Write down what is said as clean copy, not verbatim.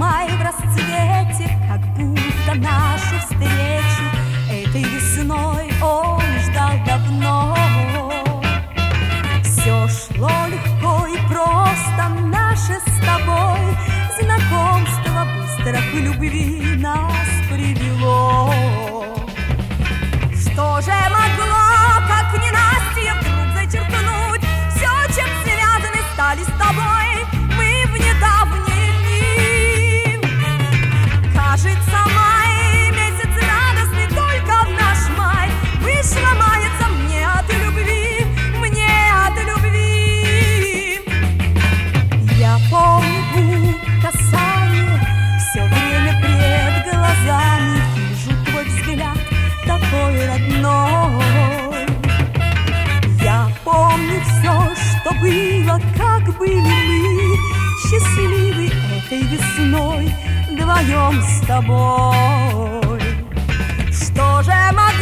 май в расцвете, как будто нашу встречу этой весной он ждал давно. Все шло легко и просто, наше с тобой знакомство быстро к любви нас привело. Что же могло, как ненастье, вдруг зачеркнуть все, чем связаны стали с тобой мы в недавние дни? Кажется, май, месяц радостный только в наш май, вышло мается мне от любви, мне от любви. Я помню касание, все время пред глазами вижу твой взгляд, такой родной. Я помню все, что было, как были мы счастливы этой весной вдвоем с тобой. Что же